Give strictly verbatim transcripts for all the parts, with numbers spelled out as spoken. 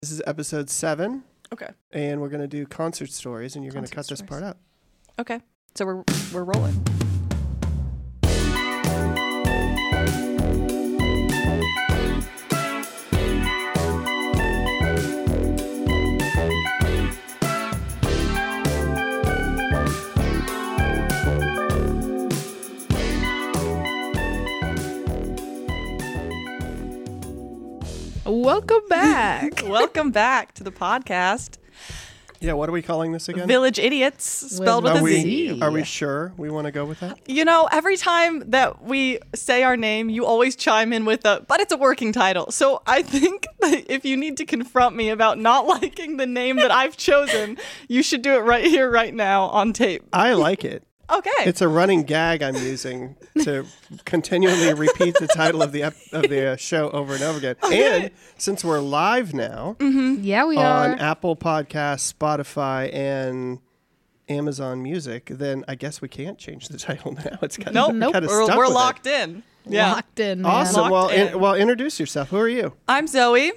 This is episode seven. Okay. And we're going to do concert stories, and you're going to cut Concert this part out. Okay. So we're we're rolling. Welcome back. Welcome back to the podcast. Yeah, what are we calling this again? Village Idiots, spelled with are a we, Z. Are we sure we want to go with that? You know, every time that we say our name, you always chime in with a, but it's a working title. So I think that if you need to confront me about not liking the name that I've chosen, you should do it right here, right now on tape. I like it. Okay. It's a running gag I'm using to continually repeat the title of the ep- of the uh, show over and over again. Okay. And since we're live now Mm-hmm. Yeah, we on are. Apple Podcasts, Spotify, and Amazon Music, then I guess we can't change the title now. It's kind Nope. of Nope. kind of We're, stuck we're with locked it. in. Yeah. Locked in. Man. Awesome. Locked Well, in. in, well, introduce yourself. Who are you? I'm Zoe.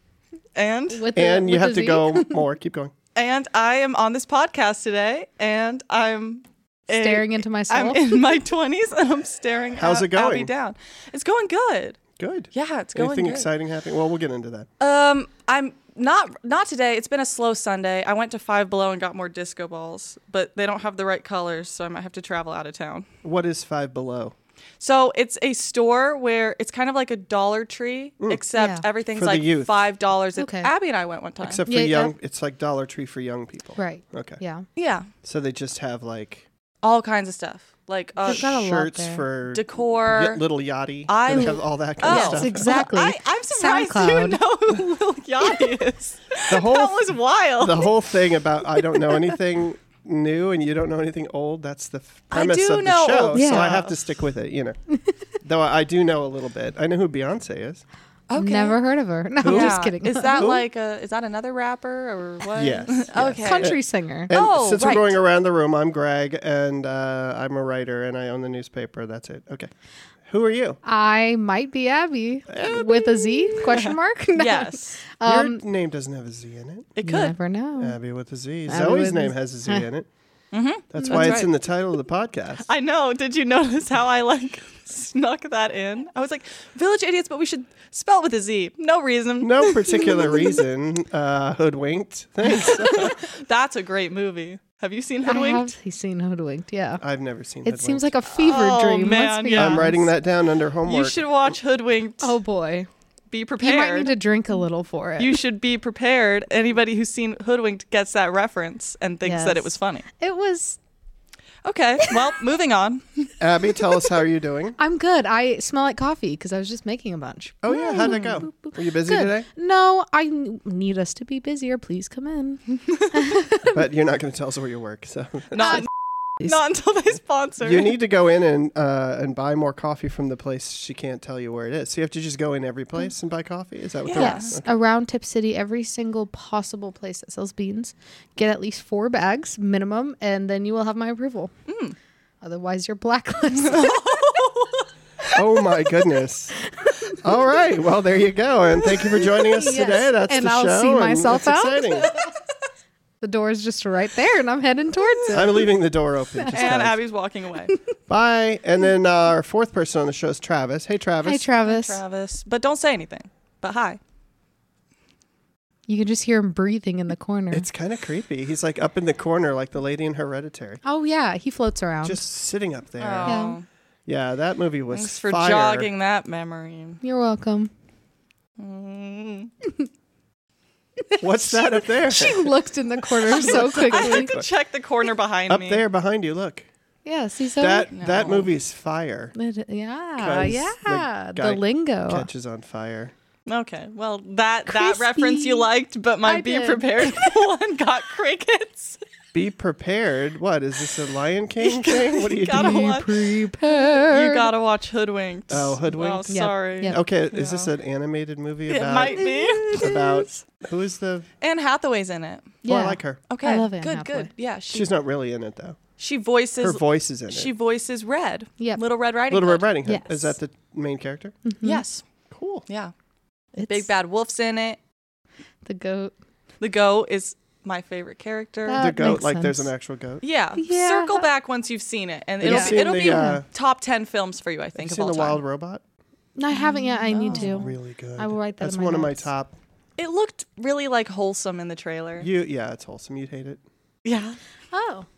And With the- And you with have the to Z? go more. Keep going. and I am on this podcast today, and I'm a- Staring into myself. I'm in my twenties, and I'm staring How's at it going? Abby down. It's going good. Good. Yeah, it's going Anything good. exciting happening? Well, we'll get into that. Um, I'm not not today. It's been a slow Sunday. I went to Five Below and got more disco balls, but they don't have the right colors, so I might have to travel out of town. What is Five Below? So it's a store where it's kind of like a Dollar Tree, except Yeah. everything's For the like youth. five dollars. Okay. Abby and I went one time. Except for Yeah, yeah. young, it's like Dollar Tree for young people. Right. Okay. Yeah. yeah, So they just have like all kinds of stuff like uh, They've got a lot shirts there. for decor. y- little yachty. I- They have all that kind Oh. of Yes, stuff. exactly. I, I'm surprised you SoundCloud. know who Lil Yachty is. The whole That was wild. the whole thing about I don't know anything new and you don't know anything old. That's the f- I premise do of the know show. old So I stuff. have to stick with it. You know, though I do know a little bit. I know who Beyonce is. Okay. Never heard of her. No, Who? I'm just Yeah. kidding. Is that Who? like a? Is that another rapper or what? Yes, yes. Okay. country singer? And Oh, since right. we're going around the room, I'm Greg, and uh, I'm a writer, and I own the newspaper. That's it. Okay. Who are you? I might be Abby, with a Z question mark. No. Yes. Um, Your name doesn't have a Z in it. It you could. never know. Abby with a Z. Abby Zoe's with name a- has a Z in it. Mm-hmm. That's why That's it's right. in the title of the podcast. I know. Did you notice how I like snuck that in? I was like, Village Idiots, but we should spell it with a Z. No reason. No particular reason. Uh, hoodwinked. Thanks. That's a great movie. Have you seen I have Hoodwinked? he's seen Hoodwinked. Yeah. I've never seen. It seems like Hoodwinked. a fever Oh, dream. man, let's be yeah. I'm honest. writing that down under homework. You should watch Hoodwinked. Oh boy. Be You prepared. might need to drink a little for it. You should be prepared. Anybody who's seen Hoodwinked gets that reference and thinks that it Yes. was funny. It was. Okay, well, moving on. Abby, tell us how you're doing. I'm good. I smell like coffee because I was just making a bunch. Oh yeah, how'd that go? Were you busy Good. today? No, I n- need us to be busier. Please come in. But you're not going to tell us where you work, so Not, not until they sponsor. you need to go in and uh, and buy more coffee from the place. She can't tell you where it is, so you have to just go in every place and buy coffee. Is that what? Yeah. they're Yes, Okay. around Tip City, every single possible place that sells beans, get at least four bags minimum, and then you will have my approval. Mm. Otherwise, you're blacklisted. Oh my goodness. All right. Well, there you go. And thank you for joining us Yes. today. That's And the I'll show. see and myself it's out. exciting. The door's just right there, and I'm heading towards it. I'm leaving the door open. Just And guys. Abby's walking away. Bye. And then uh, our fourth person on the show is Travis. Hey, Travis. Hi, Travis. Travis. But don't say anything. But hi. You can just hear him breathing in the corner. It's kind of creepy. He's like up in the corner, like the lady in Hereditary, oh yeah, he floats around. just sitting up there. Oh, Yeah, that movie was thanks for fire. jogging that memory. You're welcome. Mm. What's that up there? She looked in the corner so I quickly. had to check the corner behind Up me. there behind you. Look, Yeah, see so that No. that movie's fire. It- yeah, 'Cause yeah, the the, guy lingo. Catches on fire. Okay, well, that that Crispy. reference you liked, but my I Be did. Prepared one got crickets. Be prepared. What is this, a Lion King thing? What are you Gotta doing? watch- Prepared. You gotta watch Hoodwinked. Oh, Hoodwinked? Oh, Yep, sorry. yep. Okay, is this Yeah. an animated movie It about might be. about who is the? Anne Hathaway's in it. Oh, I Yeah. like her. Okay, I love Anne good, Hathaway. good. Yeah, she She's not really in it though. she voices Her voice is in she it. voices Red. Yep. Little Red Riding Little Hood. Red Riding Hood. Yes. Is that the main character? Mhm. Yes. Cool. Yeah. It's- Big Bad Wolf's in it. The goat. The goat is my favorite character. That the goat, makes like there's sense. an actual goat. yeah. Yeah. Circle back once you've seen it, and Have it'll you be, seen it'll the, be uh, top ten films for you. I Have you think of seen all The time. Wild Robot? No, I haven't yet. I need to. Really good. I will write that That's in my one of my notes. top. It looked really like wholesome in the trailer. You, yeah, it's wholesome. You'd hate it. Yeah. Oh.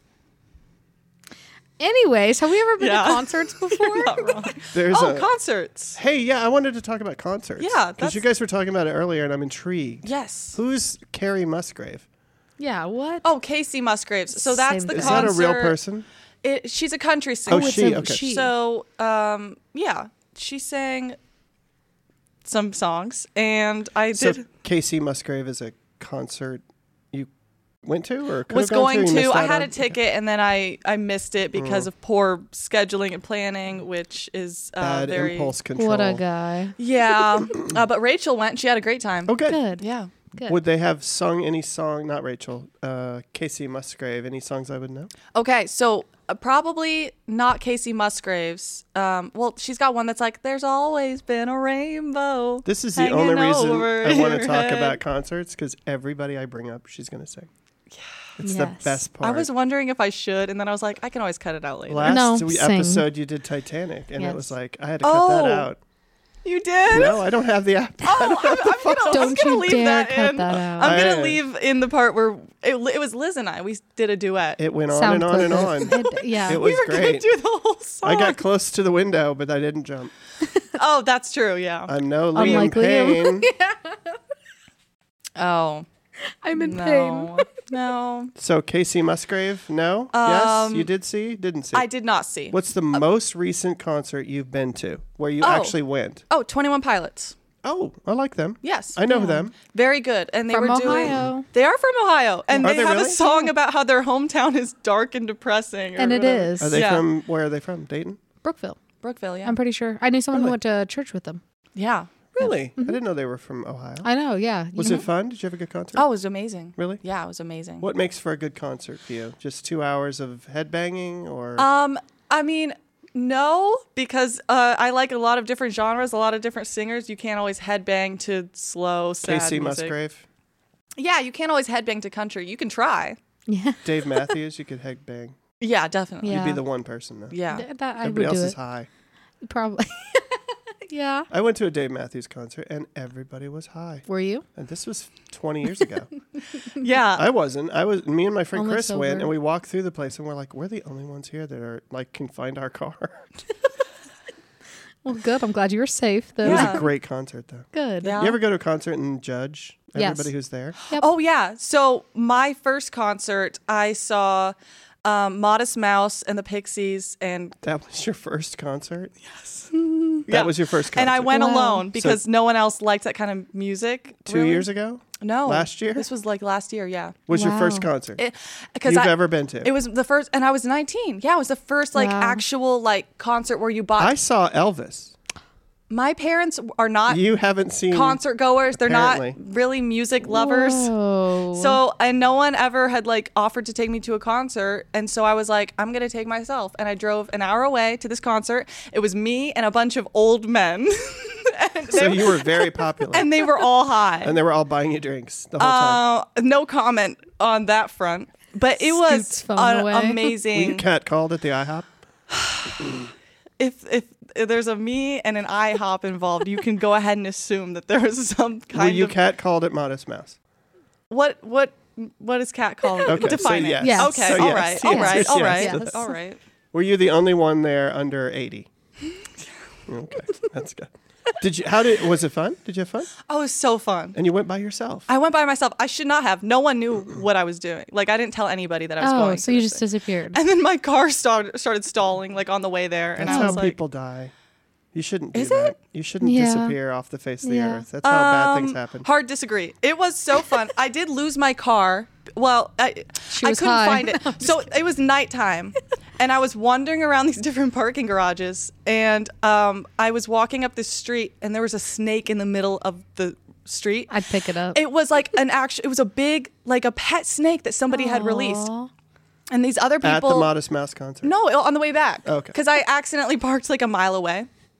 Anyways, have we ever been Yeah. to concerts before? Not wrong. There's Oh, a. concerts. Hey, yeah, I wanted to talk about concerts. Yeah, because that's- you guys were talking about it earlier, and I'm intrigued. Yes. Who's Carrie Musgrave? Yeah, what? Oh, Casey Musgraves. So that's Same the thing. Is concert. that a real person? It, she's a country singer. Oh, it's she. a Okay. she. So, um, yeah, she sang some songs, and I So did Casey Musgrave is a concert you went to or could was have gone going to. You to. missed I out had on? a ticket, and then I I missed it because Mm. of poor scheduling and planning, which is uh, Bad very impulse control. What a guy. yeah. uh, but Rachel went. She had a great time. Oh, good. Good. Yeah. Good. Would they have sung any song? Not Rachel. Uh, Casey Musgrave. Any songs I would know? Okay, so uh, probably not Casey Musgraves. Um, well, she's got one that's like, "There's always been a rainbow." This is the hanging only reason over I want to your talk head. about concerts because everybody I bring up, she's going to sing. Yeah. It's the Yes. best part. I was wondering if I should, and then I was like, I can always cut it out later. Last No, we- sing. episode you did Titanic, and Yes. it was like I had to cut that Oh. out. You did? No, I don't have the app. Oh, I'm, I'm gonna, I'm Don't gonna you leave dare that cut in. that out. I'm I- gonna leave in the part where it, it was Liz and I. We did a duet. It went on Sound and on and clippers. on. It- yeah. It we was were gonna great. do the whole song. I got close to the window, but I didn't jump. oh, that's true. Yeah. I'm no Liam Unlike Liam. Payne. oh. I'm in pain. No. no. So Casey Musgrave, no? yes, Um, you did see? Didn't see? I did not see. What's the most recent concert you've been to where you Oh. actually went? Oh, twenty-one Pilots. Oh, I like them. Yes. I know Yeah. them. Very good. And they From were doing Ohio. They are from Ohio. And Are they, they have really? a song about how their hometown is dark and depressing. Or And it whatever. is. Are they Yeah. from, where are they from? Dayton? Brookville. Brookville, yeah. I'm pretty sure. I knew someone Really? who went to church with them. yeah. Really? I didn't know they were from Ohio. I know, yeah. You Was know- it fun? Did you have a good concert? Oh, it was amazing. Really? Yeah, it was amazing. What makes for a good concert for you? Just two hours of headbanging or? Um, I mean, no, because uh, I like a lot of different genres, a lot of different singers. You can't always headbang to slow, sad Casey music. Musgrave? Yeah, you can't always headbang to country. You can try. Yeah. Dave Matthews? You could headbang. Yeah, definitely. Yeah. You'd be the one person though. Yeah. Th- that I Everybody would else do is it. high. Probably. Yeah. I went to a Dave Matthews concert and everybody was high. Were you? And this was twenty years ago. Yeah. I wasn't. I was. Me and my friend Only Chris went, sober. and we walked through the place, and we're like, we're the only ones here that are like can find our car. Well, good. I'm glad you were safe. Though. It was Yeah. a great concert, though. Good. Yeah. You ever go to a concert and judge Yes. everybody who's there? Oh yeah. So my first concert, I saw um, Modest Mouse and the Pixies, and That was your first concert. yes, That Yeah. was your first concert. and I went Wow. alone because no one else liked that kind of music. two really. years ago. No, Last year? This was like last year. Yeah, Was your first Wow. concert because you've I. ever been to? It was the first, and I was nineteen. Yeah, it was the first like Wow. actual like concert where you bought. I saw Elvis. My parents are not You haven't seen concert goers. They're apparently. not really music lovers. Whoa. So, and no one ever had like offered to take me to a concert. And so I was like, I'm going to take myself. And I drove an hour away to this concert. It was me and a bunch of old men. and, So they, you were very popular, and they were all high. and they were all buying you drinks the whole time. uh, no comment on that front. But it was Scoots phone an away. Were you amazing. catcalled at the IHOP? if, if if there's a me and an IHOP involved, you can go ahead and assume that there was some kind Were you of catcalled at Modest Mouse? what what what is cat called? Okay, Define so it. yes. Yes. Okay, So all yes, right, yes, all right, yes, all yes. right, Yes. all right. Were you the only one there under eighty? Okay, that's good. Did you? How did? Was it fun? Did you have fun? Oh, it was so fun. And you went by yourself. I went by myself. I should not have. No one knew what I was doing. Like I didn't tell anybody that I was oh, going. so to you this just thing. disappeared. And then my car started started stalling like on the way there, and That's I how was like, people die. You shouldn't do Is that. it? You shouldn't Yeah. disappear off the face of the Yeah. earth. That's how bad things Um, happen. Hard disagree. It was so fun. I did lose my car. Well, I, She I was couldn't high. find it. So it was nighttime, and I was wandering around these different parking garages, and um, I was walking up this street, and there was a snake in the middle of the street. I'd pick it up. It was like an actual. It was a big, like a pet snake that somebody had released, Aw. and these other people. At the Modest Mouse concert. No, on the way back. Okay. Because I accidentally parked like a mile away.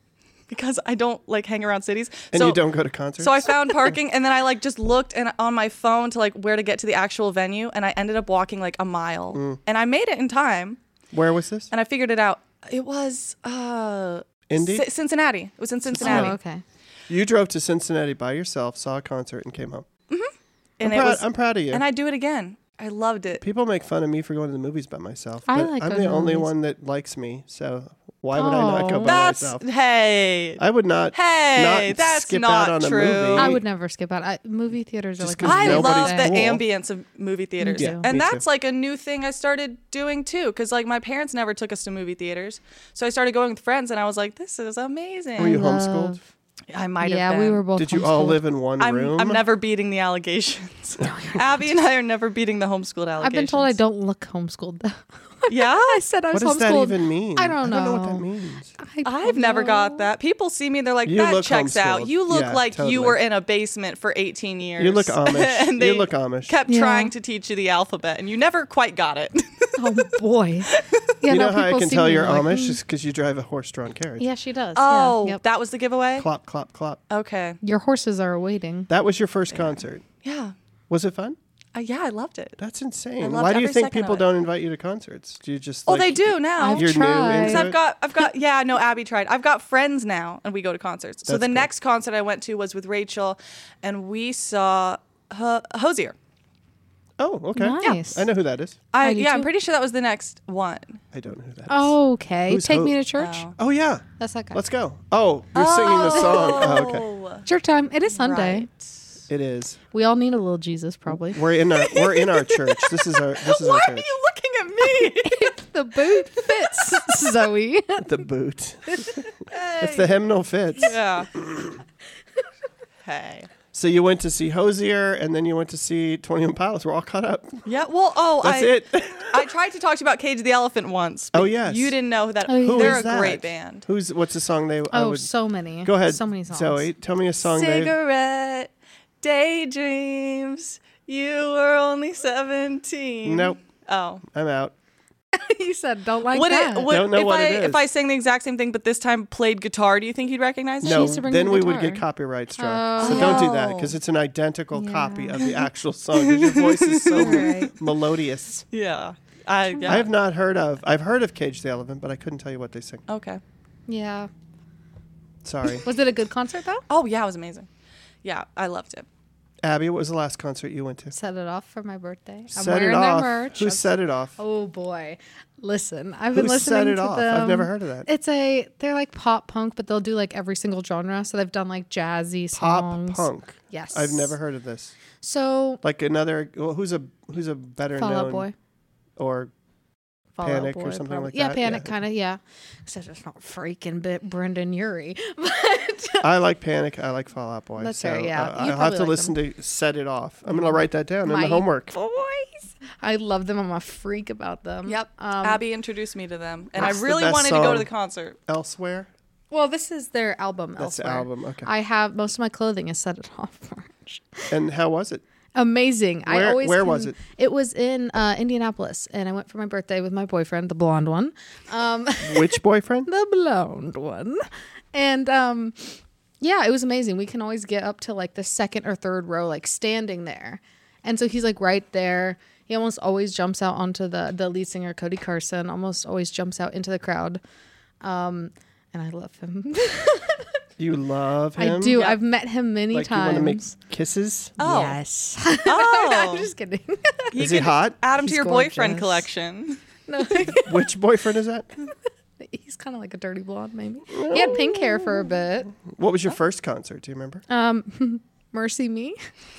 because I don't like hang around cities. And so, you don't go to concerts? So I found parking, and then I like just looked and on my phone to like where to get to the actual venue, and I ended up walking like a mile, Mm. and I made it in time, Where was this? and I figured it out. It was uh, Indy? C- Cincinnati. It was in Cincinnati, Oh, okay. You drove to Cincinnati by yourself, saw a concert, and came home. and I'm, it proud, was. I'm proud of you. And I do it again. I loved it. People make fun of me for going to the movies by myself. I but like I'm going the to only movies. one that likes me, so why would I not go Oh. by That's myself? hey. I would not. Hey, not that's skip not out on true. a movie. I would never skip out. I, movie theaters are Just like 'cause my I favorite nobody's love the thing. cool. ambience of movie theaters. Yeah, and me that's too. like a new thing I started doing too. Because like my parents never took us to movie theaters. So I started going with friends and I was like, this is amazing. Were you love- homeschooled? I might Yeah, have been. we were both. Did you all homeschooled. live in one I'm, room? I'm never beating the allegations. Abby and I are never beating the homeschooled allegations. I've been told I don't look homeschooled though. Yeah? I said I What was does that homeschooled. even mean? I don't I don't know what know. that means. I I've don't never got know. that. People see me, they're like, You that look checks out. homeschooled. You look Yeah, like totally. you were in a basement for eighteen years. You look Amish. and You they look Amish. kept Yeah. trying to teach you the alphabet, and you never quite got it. Oh boy. Yeah, you no, know how I people can see tell me you're and they're like, Amish "Mm." is because you drive a horse-drawn carriage. Yeah, she does. Oh, yeah. Yep. that was the giveaway? Clop, clop, clop. Okay. Your horses are waiting. That was your first concert. Yeah. Was it fun? Uh, yeah, I loved it. That's I insane. loved Why do you every think second of people it. don't invite you to concerts? Do you just? Oh, like, they do now. I've You're new tried. into Because it? I've got, I've got, yeah, no, Abby tried. I've got friends now, and we go to concerts. So That's the cool. next concert I went to was with Rachel, and we saw Ho- Hosier. Oh, okay. Nice. I know who that is. I, I do yeah, I'm too. pretty sure that was the next one. I don't know who that is. Okay. Who's Take Ho- me to church. Oh. Oh yeah. That's that guy. Let's go. Oh, you're singing the song. Oh, okay. Oh, Church time. It is Sunday. right. It is. We all need a little Jesus, probably. We're in our we're in our church. This is our this is Why our are church. you looking at me? The boot fits, Zoe. The boot. If the hymnal fits. yeah. Hey. So you went to see Hosier, and then you went to see twenty-one Pilots. We're all caught up. Yeah. Well, oh, That's I, it. I tried to talk to you about Cage the Elephant once. but Oh, yes. You didn't know that. Oh, yeah. Who They're is a that? great band. Who's what's the song they? I Oh, would, so many. go ahead, So many songs. Zoe. Tell me a song they. Cigarette, daydreams. You were only seventeen. Nope. Oh. I'm out. You said don't like Would that. it? Would, Don't know if what I it is. if I sang the exact same thing, but this time played guitar, do you think you'd recognize it? No, used to bring then the we would guitar. get copyright struck. Oh. So don't do that because it's an identical Yeah. copy of the actual song. 'Cause your voice is so Right. melodious. Yeah. I. Yeah. I have not heard of. I've heard of Cage the Elephant, but I couldn't tell you what they sing. Okay. Yeah. Sorry, Was it a good concert though? Oh yeah, it was amazing. Yeah, I loved it. Abby. What was the last concert you went to? Set it off for my birthday. I'm Set wearing it off. their merch. Who I'm- set it off? Oh boy. Listen, I've Who been listening set it to off? them. I've never heard of that. It's a they're like pop punk, but they'll do like every single genre. So they've done like jazzy Pop songs. punk. Yes. I've never heard of this. So Like another. Well, who's a who's a better Fall known Out Boy. or Fall Panic Out or Boy, something probably. like yeah, that? Panic Yeah. kind of, yeah. Except it's not freaking bit Brendan Urie. But I like Panic. I like Fall Out Boy. That's so fair, yeah. uh, You I'll have probably to like listen to Set It Off. I'm gonna write that down in my the homework. boys. I love them. I'm a freak about them. Yep. Um, Abby introduced me to them, and I What's the really best wanted to go song? to the concert. Elsewhere. Well, this is their album. That's the Elsewhere. album. Okay. I have most of my clothing is Set It Off merch. And how was it? Amazing. I Where- always where can- was it? It was in uh, Indianapolis, and I went for my birthday with my boyfriend, the blonde one, um, Which boyfriend? the blonde one, and um, yeah, it was amazing. We can always get up to like the second or third row, like standing there, and so he's like right there. He almost always jumps out onto the the lead singer Cody Carson. Almost always jumps out into the crowd, um, and I love him. You love him? I do. Yeah. I've met him many Like times. you want to make kisses? Oh. Yes. Oh. I'm just kidding. You Is he could hot? Add him to He's your boyfriend gorgeous. collection. No. Which boyfriend is that? He's kind of like a dirty blonde, maybe. He had pink hair for a bit. What was your first concert? Do you remember? Um, Mercy Me.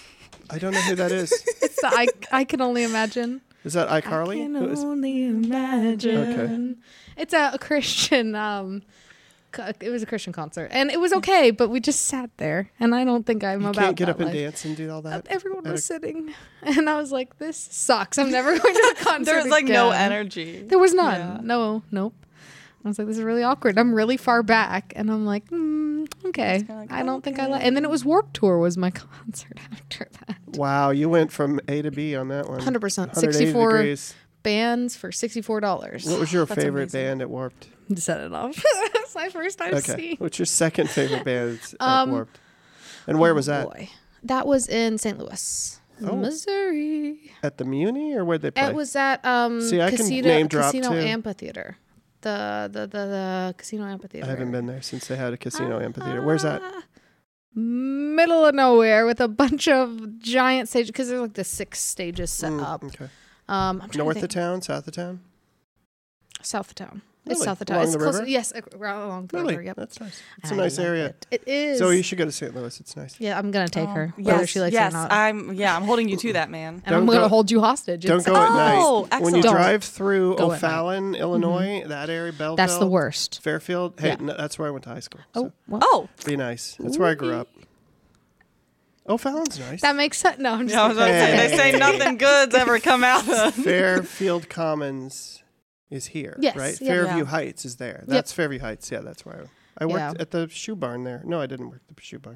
I don't know who that is. It's the I, I Can Only Imagine. Is that I iCarly? can Who is- only imagine. Okay. It's a, a Christian. Um, co- it was a Christian concert, and it was okay. But we just sat there, and I don't think I'm You about can't get that up and life. dance and do all that. Everyone At was a- sitting, and I was like, "This sucks. I'm never going to a concert." There's like no again." energy. There was none. Yeah. No, nope. I was like, this is really awkward. I'm really far back, and I'm like, mm, okay. kinda like, I don't think I like. okay. And then it was Warped Tour was my concert after that. Wow, you went from A to B on that one. one hundred percent. one hundred eighty sixty-four degrees. bands for sixty-four dollars. What was your That's favorite amazing. band at Warped? Set it off. was my first time Okay. seeing. What's your second favorite band at Um, Warped? And where was Oh, that? boy. That was in Saint Louis, Oh. Missouri. At the Muni or where'd they play? It was at um See, I can Casino, name drop, Casino too. Amphitheater. The, the the the Casino Amphitheater. I haven't been there since they had a casino amphitheater. Where's that? Ah, Middle of nowhere with a bunch of giant stages because there's like the six stages set Mm, up. Okay. Um, I'm trying North to of think. town, south of town? South of town. It's Really? south of town. Along It's the close. river? Yes, uh, right along the Really? river. Yep. That's nice. It's a I nice love area. It. it is. So you should go to Saint Louis. It's nice. Yeah, I'm gonna take her, Oh, whether yes, she likes yes, it or not. I'm. Yeah, I'm holding you to that, man. and I'm Don't gonna go- hold you hostage. Don't It's- go at Oh, night. When you excellent. Don't drive through go at night. O'Fallon, Illinois, that area, Belleville. That's the worst. Fairfield. Hey, Yeah. no, that's where I went to high school. Oh, So well, Oh, be nice. That's where I grew up. O'Fallon's nice. that makes sense. No, I'm just. yeah, I was about to say, they say Hey. nothing good's ever come out of. Fairfield Commons is here, Yes, right? yeah. Fairview Yeah. Heights is there. That's Fairview Heights. Yeah, that's where I, I worked Yeah. at the shoe barn there. No, I didn't work at the shoe barn.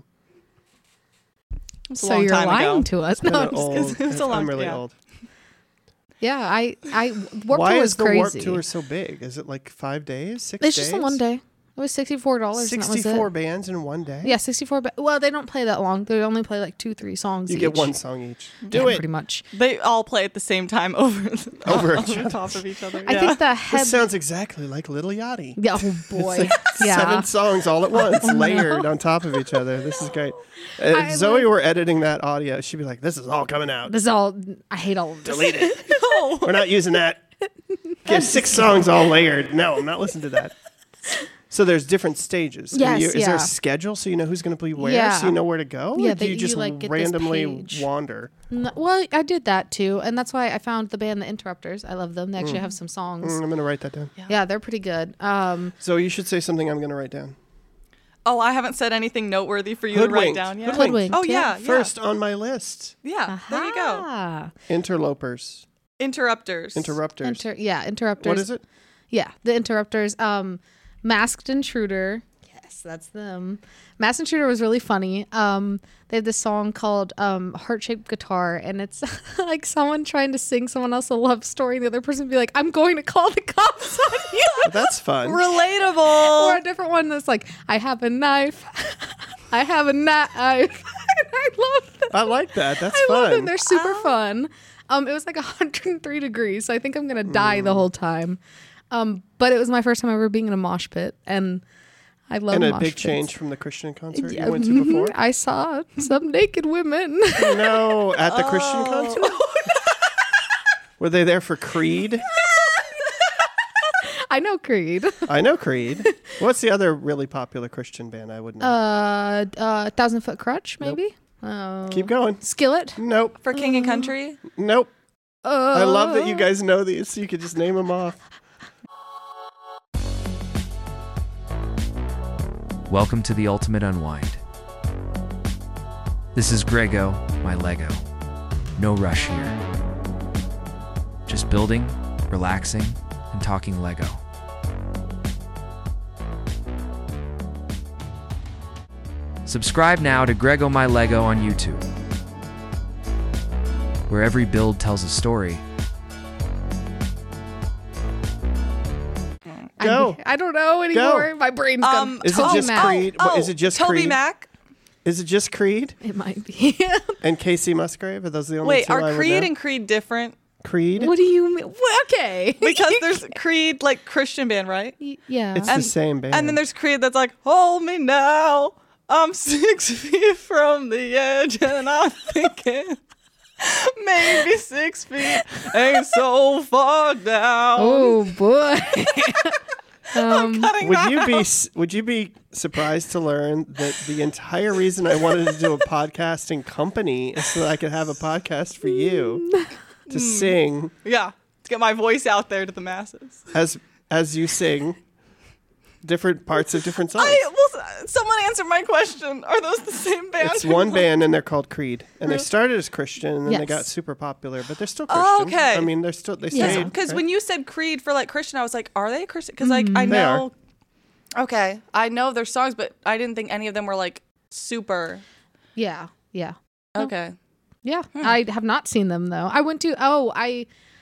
It's a so long you're time lying ago. to us. Been No, an I'm just old, kidding. It was a long- I'm really yeah. old. Yeah, I, I Warped Why Tour is was the crazy. Warped Tour so big? Is it like five days, six It's days? just a one day. It was sixty-four dollars. sixty-four bands in one day? Yeah, sixty-four. Ba- well, they don't play that long. They only play like two, three songs. You each. get one song each. Do Yeah, it. pretty much. They all play at the same time over Over on each the other. top of each other. I yeah. think the This head. sounds exactly like Little Yachty. Yeah, oh boy. yeah. Seven songs all at once, layered on top of each other. This is great. Uh, I If Zoe like- were editing that audio, she'd be like, "This is all coming out. This is all. I hate all of this. Delete it. No. We're not using that. Get six songs all layered. No, I'm not listening to that." So there's different stages. And Yes, you- is there yeah. a schedule so you know who's going to be where, Yeah. so you know where to go? Yeah, or do that you you, just like, get this randomly page. wander? No, well, I did that too, and that's why I found the band The Interrupters. I love them. They actually have some songs. Mm, I'm going to write that down. Yeah, they're pretty good. Um, So you should say something I'm going to write down. Oh, I haven't said anything noteworthy for you to write Hoodwinked. down yet. Hoodwinked. Hoodwinked. Oh yeah, yeah. First on my list, Yeah, there you go. aha. Interlopers. Interrupters. Interrupters. Inter- yeah, Interrupters. What is it? Yeah, The Interrupters. Um, Masked Intruder. Yes, that's them. Masked Intruder was really funny. Um, they have this song called um, Heart Shaped Guitar, and it's like someone trying to sing someone else a love story, and the other person be like, I'm going to call the cops on you. Well, that's fun. Relatable. Or a different one that's like, I have a knife. I have a knife. And I love them. I like that. That's I fun. love them. They're super fun. Um, it was like one hundred three degrees, so I think I'm gonna die Mm. the whole time. Um, but it was my first time ever being in a mosh pit, and I love and a mosh big pits. change from the Christian concert Yeah, you went to before? I saw some naked women. No, at the Christian Oh. concert? Were they there for Creed? I know Creed. I know Creed. What's the other really popular Christian band I would know? Uh, uh, Thousand Foot Crutch, Nope. maybe. Uh, Keep going. Skillet. Nope. For King and Country. Nope. Uh, I love that you guys know these, so you could just name them off. Welcome to the Ultimate Unwind. This is Grego, my Lego. No rush here. Just building, relaxing, and talking Lego. Subscribe now to Grego My Lego on YouTube, where every build tells a story. I- Go. I, don't know anymore. My brain's gone. Um, Is it totally just mad. Creed? What, is it just Toby Creed? Mac? Is it just Creed It might be. and Casey Musgrave? Are those the only Wait, two I are would Creed know? and Creed different? Creed? What do you mean? Well, okay. Because there's Creed, like Christian band, right? Y- yeah. It's And- the same band. And then there's Creed that's like, hold me now. I'm six feet from the edge, and I'm thinking maybe six feet ain't so far down. oh boy. um, Cutting Would that you be out. s- would you be surprised to learn that the entire reason I wanted to do a podcasting company is so that I could have a podcast for you to sing Yeah, to get my voice out there to the masses. as as you sing different parts of different songs. I well, s- someone answer my question. Are those the same band? It's one band and they're called Creed, and they started as Christian and then they Yes. got super popular, but they're still Christian. Oh, okay. I mean, they're still they Yeah. stayed Because right? when you said Creed for like Christian, I was like, are they Christian? Because like I They are. know, okay, I know their songs, but I didn't think any of them were like super. yeah. Yeah. Okay. Yeah. I have not seen them though. I went to oh I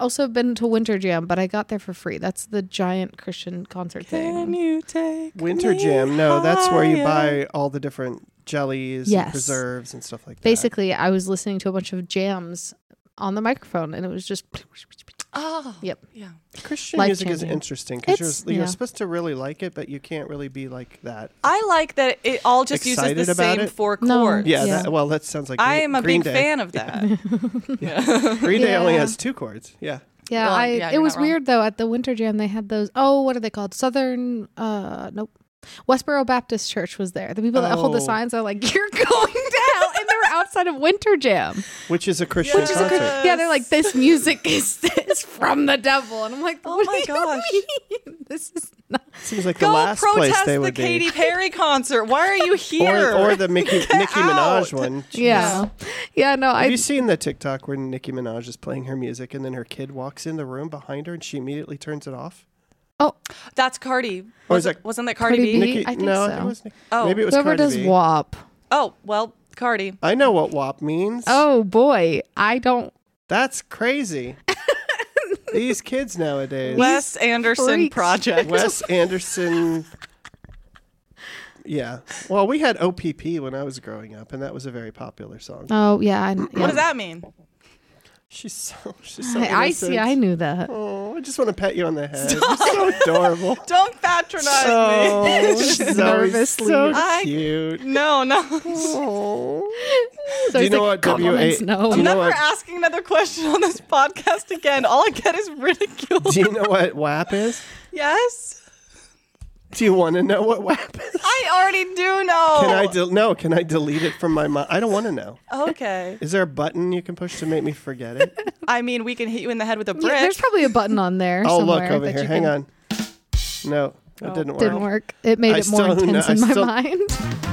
also been to Winter Jam, but I got there for free. That's the giant Christian concert Can thing. you take Winter me Jam. No, that's where you higher? buy all the different jellies Yes. and preserves and stuff like that. Basically, I was listening to a bunch of jams on the microphone, and it was just. Oh. Yep. Yeah. Christian music is Life-changing. interesting because It's- you're, you're yeah. supposed to really like it, but you can't really be like that. I like that it all just Excited uses the about same it? four No. chords. Yeah, Yeah. That, well, that sounds like I Green- am a Green big Day. fan of that. yeah. Green Day only Yeah. has two chords. Yeah. Yeah, Well, I. yeah, it you're was not wrong. weird though. At the Winter Jam, they had those. Oh, what are they called? Southern. Uh, nope. Westboro Baptist Church was there. The people that hold the Oh. signs are like, "You're going down," and they were outside of Winter Jam. Which is a Christian Which is a concert. Chris- Yeah, they're like, "This music is, is from the devil," and I'm like, Oh "What my do you gosh. mean? This is not." Seems like the Go last place protest they the would Katy be. Perry concert. Why are you here? Or, or the Mickey, Nicki Minaj out. one. Yeah, yeah. No, I. Have you seen the TikTok where Nicki Minaj is playing her music and then her kid walks in the room behind her and she immediately turns it off? Oh, That's Cardi. Or Was is it, that- wasn't that Cardi, Cardi B? B? Nicki, I think no, I so. think it was Nicki. Oh. Maybe it was whoever Cardi does B. W A P. Oh, well, Cardi. I know what W A P means. Oh boy, I don't. That's crazy. These kids nowadays. Wes Anderson freaks. Project. Wes Anderson. Yeah. Well, we had O P P when I was growing up, and that was a very popular song. Oh yeah, I, yeah. What does that mean? She's so she's so I, I see. innocent. I knew that. Oh, I just want to pet you on the head. You're so adorable. Don't patronize me. Oh, Zoe's Nervously. so I- cute. No, no. Oh. So Do you he's know like, what W A? compliments, Do no. you I'm know never what? asking another question on this podcast again. All I get is ridicule. Do you know what W A P is? Yes? Do you want to know what W A P is? I already do know. Can I del- no? Can I delete it from my mind? I don't want to know. Okay. Is there a button you can push to make me forget it? I mean, we can hit you in the head with a Yeah, brick. there's probably a button on there. Oh, somewhere look over that here. you Hang can- on. No, it Oh. didn't work. Didn't work. It made I it more still know- intense I in my still- mind.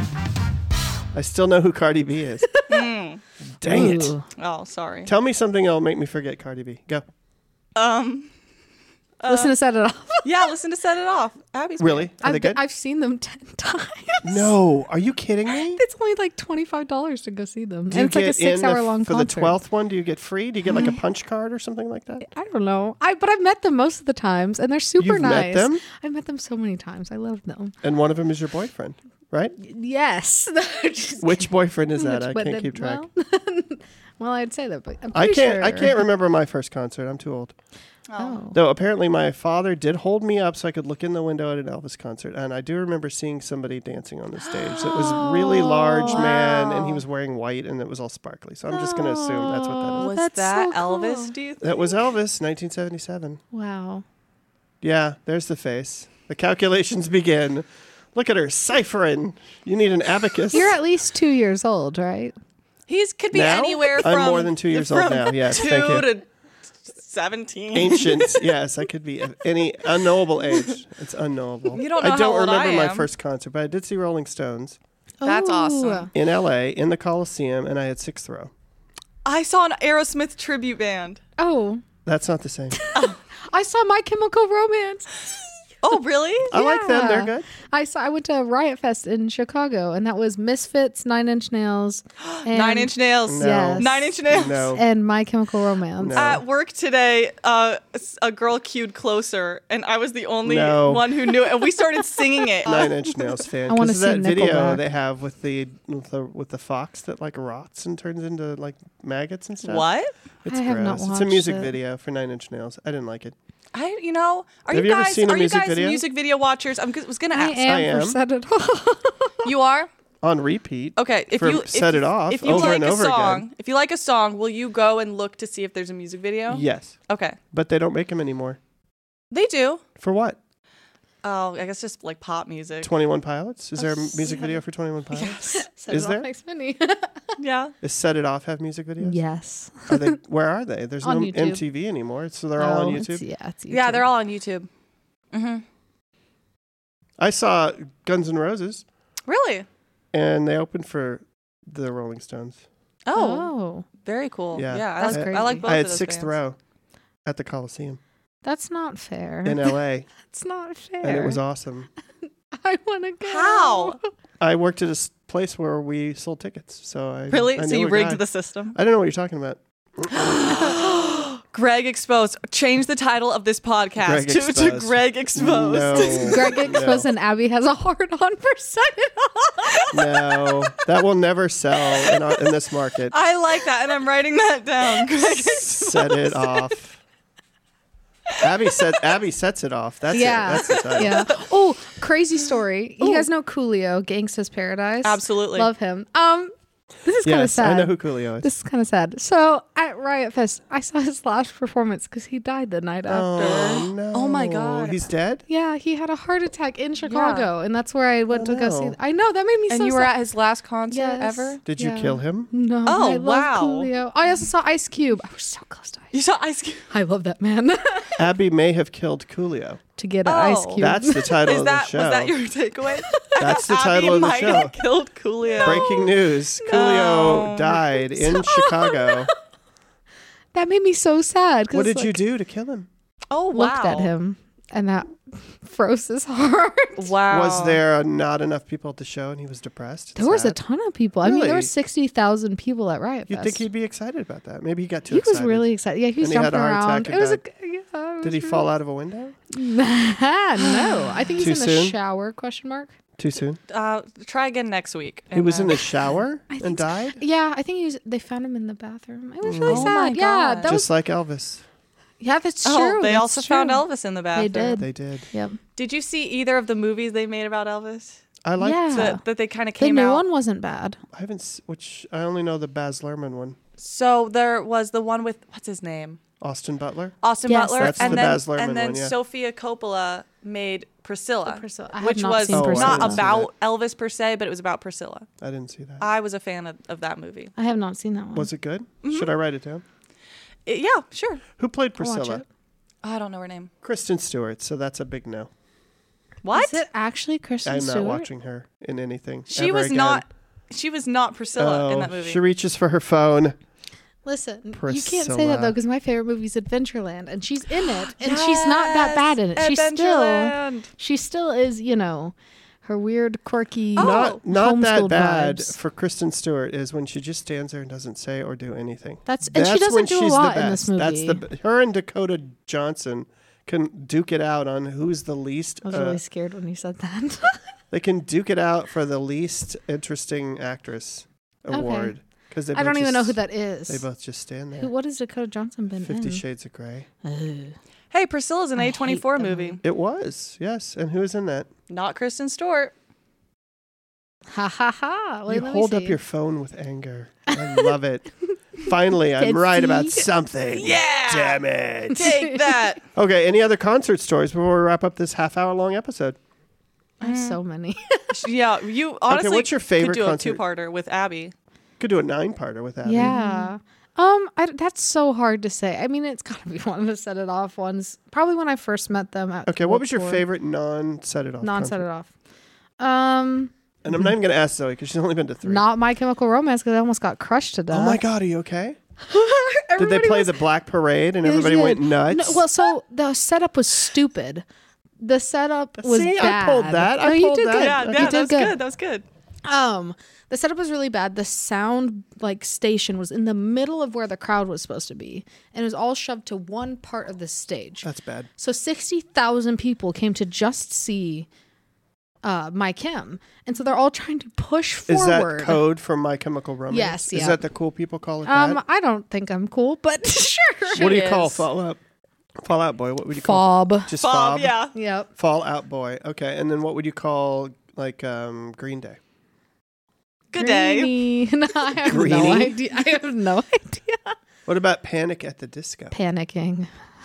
I still know who Cardi B is. Mm. Dang it. Ooh. Oh, sorry. Tell me something that'll make me forget Cardi B. Go. Um. Listen to Set It Off. Yeah, listen to Set It Off. Abby's Really? Are I've, they been- good? I've seen them ten times. No. Are you kidding me? It's only like twenty-five dollars to go see them. Do and you it's like a get in six hour the, long for concert. the twelfth one? Do you get free? Do you get like a punch card or something like that? I don't know. I but I've met them most of the times and they're super You've met nice. them? I've met them so many times. I love them. And one of them is your boyfriend, right? Yes. Just Which boyfriend is that? Which- I but can't then- keep track. Well, well, I'd say that, but I'm I pretty can't. I sure. can't remember my first concert. I'm too old. Oh. Though apparently my father did hold me up so I could look in the window at an Elvis concert, and I do remember seeing somebody dancing on the stage. It was a really large man, and he Wow. was wearing white, and it was all sparkly. So I'm just going to assume that's what that is. Was That's that so Elvis, cool. do you think? That was Elvis, nineteen seventy-seven. Wow. Yeah, there's the face. The calculations begin. Look at her ciphering. You need an abacus. You're at least two years old, right? He's could be Now? anywhere from I'm more than two years old from now, yes, two thank you. to seventeen. Ancient, yes, I could be of any unknowable age. It's unknowable. You don't know I don't how old remember I my am. first concert, but I did see Rolling Stones That's Ooh. awesome. in L A in the Coliseum, and I had sixth row. I saw an Aerosmith tribute band. Oh, That's not the same. I saw My Chemical Romance. Oh, really? I like them. They're Yeah. good. I saw. I went to Riot Fest in Chicago, and that was Misfits, Nine Inch Nails, and, Nine Inch Nails. No. Yes. Nine Inch Nails. No. and My Chemical Romance. No. At work today, uh, s- a girl queued Closer, and I was the only No. one who knew it. And we started singing it. Nine Inch Nails fan. I wanna Because of that see video Nickelback. they have with the, with the with the fox that like rots and turns into like maggots and stuff. What? It's I have not gross. It's a watched music it. video for Nine Inch Nails. I didn't like it. I, you know, are Have you you ever guys seen a are you music guys video? music video watchers? I am was gonna I ask. am, I am. for Set It Off. You are? On repeat. Okay, if For you if Set you- It Off if you over like and a over again. song, if you like a song, will you go and look to see if there's a music video? Yes, Okay, but they don't make them anymore. they do. For what? Oh, I guess just like pop music. Twenty-One Pilots? Is there a Oh, music yeah. video for Twenty-One Pilots? Yes. Set Is It there? Off makes money. Yeah. Is Set It Off have music videos? yes. Are they? Where are they? There's On no YouTube. M T V anymore, so they're all on Oh, it's- YouTube. Yeah, it's YouTube. Yeah, they're all on YouTube. Mm-hmm. I saw Guns N' Roses, Really? and they opened for the Rolling Stones. Oh, Oh, very cool. Yeah. Yeah, I, That's like, crazy. I like both I of had those sixth bands. row at the Coliseum that's not fair. in L A, That's not fair. and it was awesome. I want to go. How? I worked at a s- place where we sold tickets, so I Really? I So knew you a rigged guy. the system? I don't know what you're talking about. Greg Exposed. Change the title of this podcast Greg to, to Exposed. Greg Exposed. No. Greg Exposed no. and Abby has a hard on for set it off. No, that will never sell in, our, in this market. I like that, and I'm writing that down. Greg Exposed. Set it off. Abby set Abby sets it off. That's Yeah. it. That's the title. Yeah. Oh, crazy story. You guys know Coolio, Gangsta's Paradise? Absolutely. Love him. Um, this is kind of Yes, sad. I know who Coolio is. This is kind of sad. So at Riot Fest, I saw his last performance because he died the night after. Oh no! Oh, my God. He's dead. Yeah, he had a heart attack in Chicago, and that's where I went Oh, to go no. see. I know that made me And so you were sad. at his last concert Yes. ever? Did you Yeah. kill him? No. Oh, I love wow. Coolio. I also saw Ice Cube. I was so close to Ice. You saw Ice Cube? I love that man. Abby may have killed Coolio. to get at Ice Oh. Cube. That's the title Is of that the show. was that your takeaway? That's the Abby title of the might show. have killed Coolio. Breaking news: Coolio died in Chicago. that made me so sad. 'cause, What did like, you do to kill him? Oh wow! Looked at him, and that froze his heart. Wow. Was there not enough people at the show, and he was depressed? and There was a sad? ton of people. I mean, there Really? were sixty thousand people at Riot You'd Fest. think he'd be excited about that. Maybe he got too he excited. was really excited. Yeah, he was And he had jumping a heart around. attack It was a. and Yeah, it Did he was fall out of a window? really- no, I think he's Too in the soon? shower? Question mark. Too soon? Uh, try again next week. He was in the the shower I and think so. died? Yeah, I think he was. They found him in the bathroom. It was really Oh sad. my Yeah, God. that was. Just like Elvis. Yeah, that's Oh, true. they that's also true. found Elvis in the bathroom. did. They did. Yep. Did you see either of the movies they made about Elvis? I like Yeah. That, that they kind of The came new out. one wasn't bad. I haven't, s- which I only know the Baz Luhrmann one. So there was the one with what's his name, Austin Butler. Austin Yes, Butler, That's and the then Baz Luhrmann and then one, yeah. Sophia Coppola made Priscilla, The Priscilla. I have which not was seen Oh, I not didn't see about Elvis per se, but it was about Priscilla. I didn't see that. I was a fan of, of that movie. I have not seen that one. Was it good? Mm-hmm. Should I write it down? It- yeah, sure. Who played I'll watch Priscilla? it. I don't know her name. Kristen Stewart. So that's a big no. What? Is it actually Kristen I'm Stewart? not watching her in anything. She ever was again. not. She was not Priscilla in Oh, that movie. She reaches for her phone. Listen, you can't Priscilla. say that though because my favorite movie is Adventureland, and she's in it, and she's not that bad in it. She's still, Adventureland. she still is, you know, her weird, quirky. Oh. Not not that homeschooled bad vibes. for Kristen Stewart is when she just stands there and doesn't say or do anything. That's and she That's when doesn't do a she's lot the in this best. movie. That's the b- her and Dakota Johnson can duke it out on who's the least. I was uh, really scared when you said that. They can duke it out for the least interesting actress award because they. I don't both even know just- who that is. They both just stand there. Who, what has Dakota Johnson been Fifty in? Shades of Grey. Ugh. Hey, Priscilla's an I A twenty-four hate them. movie. It was yes, and who is in that? Not Kristen Stewart. Ha ha ha! Wait, you let me hold up see. your phone with anger. I love it. Finally, I'm Can't right see. about something. Yeah. Damn it. Take that. Okay, any other concert stories before we wrap up this half hour long episode? I have so many. Yeah, you honestly what's your favorite could do concert? a two-parter with Abby. Could do a nine parter with that. Yeah. Um, I, that's so hard to say. I mean, it's gotta be one of the Set It Off ones. Probably when I first met them. At Okay, what was your Tour. favorite non set it off? Non Set concert? It Off? Um, And I'm not even going to ask Zoe because she's only been to three. not My Chemical Romance because I almost got crushed to death. Oh my God, are you okay? Did they Everybody play was- the Black Parade and They everybody did. went nuts? No, well, so the setup was stupid. The setup was See, I bad. pulled that. I no, you pulled did that. good. Yeah, You yeah, you that did was good. good. That was good. Um, the setup was really bad. The sound like station was in the middle of where the crowd was supposed to be, and it was all shoved to one part of the stage. That's bad. So sixty thousand people came to just see uh, My Chem, and so they're all trying to push Is forward. that code for My Chemical Romance? Yes, Is yeah. that the cool people call it um, that? I don't think I'm cool, but sure. What do you She call is. Fall Out? Fall Out Boy. What would you call Fob. Just Bob, Fob? yeah. Yep. Fall Out Boy. Okay. And then what would you call like um, Green Day? Good day. Greenie. No, I have no Greenie? idea. I have no idea. What about Panic at the Disco? Panicking.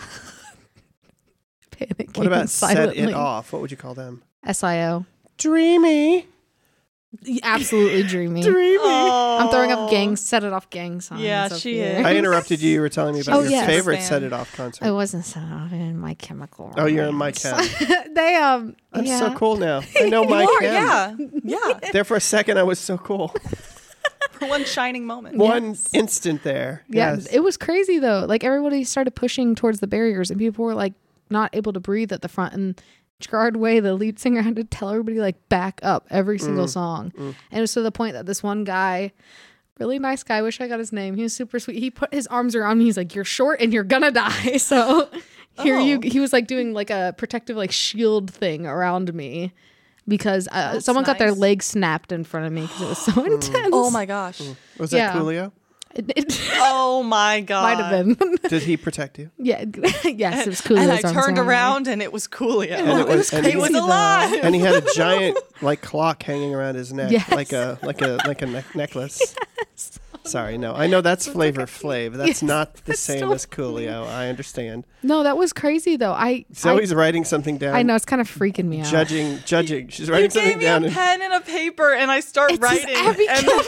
Panicking. What about silently. Set It Off? What would you call them? S I O. Dreamy. Absolutely dreamy. Dreamy. Oh. I'm throwing up gang, Set It Off gang signs. Yeah, up she here. is. I interrupted you. You were telling me about Oh, your yes. favorite Fan. Set It Off concert. I wasn't Set It Off in My Chemical Romance. Oh, you're in My Chem. They um. I'm yeah. so cool now. I know My You are, Chem. yeah. Yeah. There for a second, I was so cool. For one shining moment. One instant there. Yeah, Yes. it was crazy though. Like everybody started pushing towards the barriers, and people were like not able to breathe at the front. And Gerard Way, the lead singer, had to tell everybody like back up every single Mm. song. And it was to the point that this one guy really nice guy. I wish I got his name. He was super sweet. He put his arms around me. He's like, "You're short and you're gonna die." So here Oh. you. He was like doing like a protective like shield thing around me because uh, That's someone got their nice. leg snapped in front of me because it was so intense. Oh my gosh. Was that Yeah. Coolio? It, it Oh my god. might have been. Did he protect you? Yeah. Yes, it was cool. And I turned around and it was Coolio. And it was, and he he, was crazy, though. alive. and he had a giant like clock hanging around his neck, Yes. like a like a like a ne- necklace. Sorry, no, I know that's Flavor Flav. That's Yes, not the it's same still as Coolio. I understand. No, that was crazy though. I Zoe's writing something down. I, I know it's kind of freaking me out. Judging, judging. She's You writing gave something me down. a and pen and a paper, and I start It says writing. Abby and killed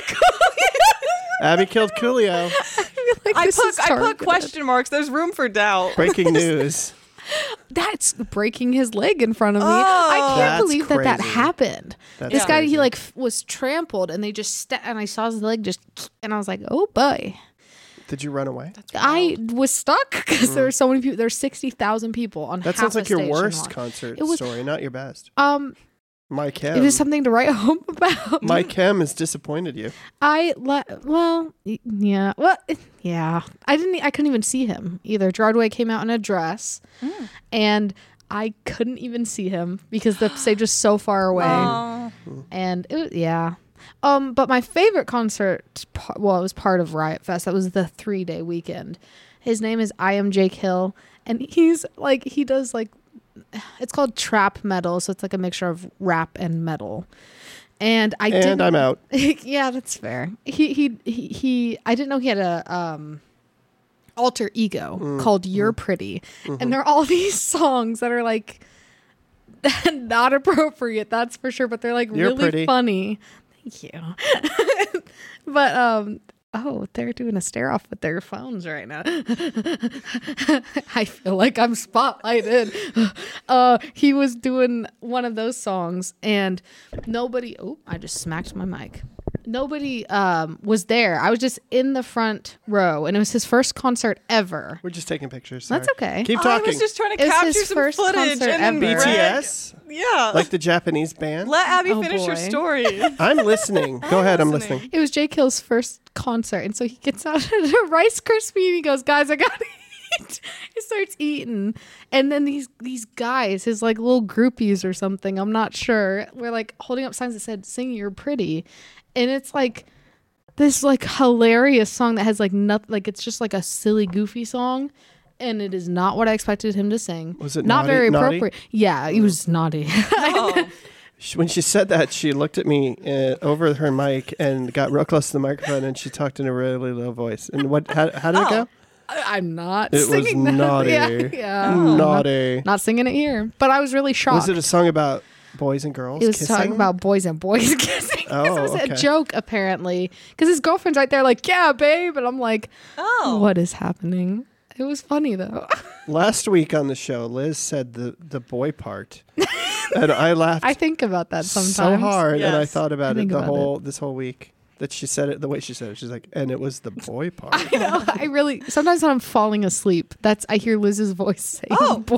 Abby killed Coolio. Like, I this is put I put targeted. question marks. There's room for doubt. Breaking news. That's breaking his leg in front of me. I can't That's believe that that crazy. happened. That's this guy, crazy. he like f- was trampled, and they just sta- and I saw his leg just, and I was like, oh boy. Did you run away? I was stuck because there were so many people. There's sixty thousand people on. That half sounds a like your station worst long. concert It was- story, not your best. Um, Mike Hem. it was something to write home about. Mike Hem has disappointed you. I let well, y- yeah, well, it- yeah. I didn't. e, I couldn't even see him either. Gerard Way came out in a dress, and I couldn't even see him because the stage was so far away. Oh. And it was, yeah. Um, but my favorite concert, pa- well, it was part of Riot Fest. That was the three day weekend. His name is I Am Jake Hill, and he's like he does like it's called trap metal, so it's like a mixture of rap and metal. And I And didn't, I'm out. yeah, that's fair. He, he he he. I didn't know he had a um alter ego Mm, called "You're Pretty," mm-hmm. and there are all these songs that are like not appropriate. That's for sure. But they're like You're really pretty. funny. Thank you. But um. Oh, they're doing a stare off with their phones right now. I feel like I'm spotlighted. Uh, he was doing one of those songs, and nobody. Oh, I just smacked my mic. Nobody um, was there. I was just in the front row, and it was his first concert ever. We're just taking pictures. That's sorry. okay. Keep I talking. was just trying to It was capture his some first footage concert and then ever. B T Greg- S? Yeah. Like the Japanese band? Let Abby Oh, finish your boy. story. I'm listening. Go ahead. I'm listening. listening. It was Jake Hill's first concert, and so he gets out of a Rice Krispie and he goes, "Guys, I gotta eat." He starts eating, and then these these guys, his like little groupies or something, I'm not sure, were like holding up signs that said "Sing You're Pretty," and it's like this like hilarious song that has like nothing, like it's just like a silly goofy song. And it is not what I expected him to sing. Was it not naughty- very naughty? appropriate? Yeah, he was naughty. Oh. She- When she said that, she looked at me uh, over her mic and got real close to the microphone, and she talked in a really low voice. And what? How, how did it Oh. go? I- I'm not It was singing that. naughty. Yeah, yeah. Naughty. Not singing it here, but I was really shocked. Was it a song about boys and girls He was kissing? talking about boys and boys kissing. 'Cause Oh, it was okay. a joke, apparently. Because his girlfriend's right there, like, "Yeah, babe," and I'm like, Oh. "What is happening?" It was funny though. Last week on the show, Liz said the, the boy part, and I laughed I think about that sometimes. so hard, and I Yes. thought about I it think the about whole this whole week. That she said it the way she said it. She's like, and it was the boy part. You know, I really sometimes when I'm falling asleep, that's I hear Liz's voice saying Oh. "boy."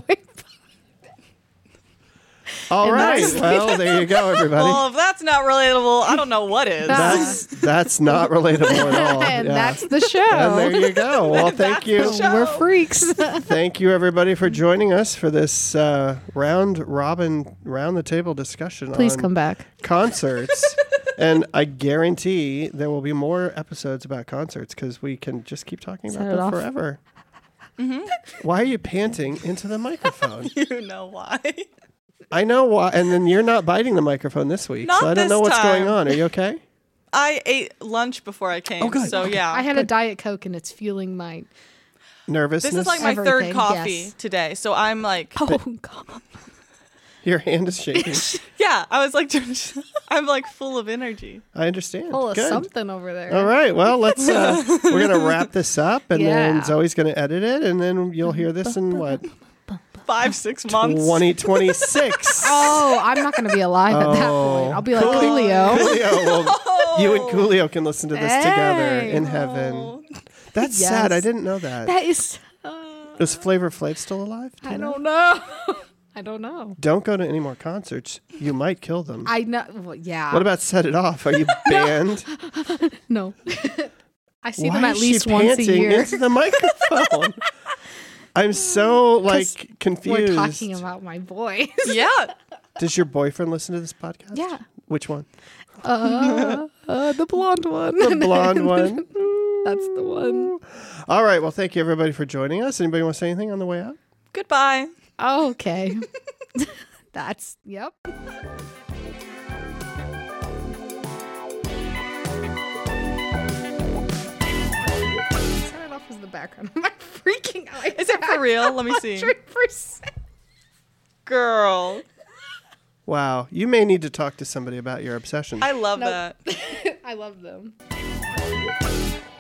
All And right, that's- well there you go, everybody. Well, if that's not relatable, I don't know what is. That's that's not relatable at all. and Yeah. that's the show. And there you go. Well, thank you. show. We're freaks. Thank you, everybody, for joining us for this uh, round robin, round the table discussion Please on come back. concerts. And I guarantee there will be more episodes about concerts because we can just keep talking Set about it them off. forever. Why are you panting into the microphone? You know why? I know why. And then you're not biting the microphone this week. Not so I don't this know what's time. going on. Are you okay? I ate lunch before I came. Oh, good. So Okay. yeah. I had a Diet Coke and it's fueling my. Nervousness? This is like my third Everything, coffee yes. today. So I'm like, Oh God! Your hand is shaking. yeah, I was like, I'm like full of energy. I understand. Full of Good. something over there. All right. Well, let's. Uh, we're gonna wrap this up, and then Yeah. Zoe's gonna edit it, and then you'll hear this in what Five, six months. twenty twenty-six. Oh, I'm not going to be alive at that Oh. point. I'll be like Cool. Coolio. Coolio, well, you and Coolio can listen to this together Hey. in heaven. Oh. That's Yes. sad. I didn't know that. That is. Is Flavor Flav still alive? Do you I know? don't know. I don't know. Don't go to any more concerts. You might kill them. I know. Well, yeah. What about Set It Off? Are you banned? No. I see Why them at is least she once a panting year. into the microphone? I'm so like confused. We're talking about my boys. Yeah. Does your boyfriend listen to this podcast? Yeah. Which one? Uh, uh, the blonde one. The blonde one. That's the one. All right. Well, thank you everybody for joining us. Anybody want to say anything on the way out? Goodbye. Oh, okay. That's, yep. Set it off as the background. I'm freaking out. Is it for real? Let me see. one hundred percent. Girl. Wow. You may need to talk to somebody about your obsession. I love Nope. that. I love them.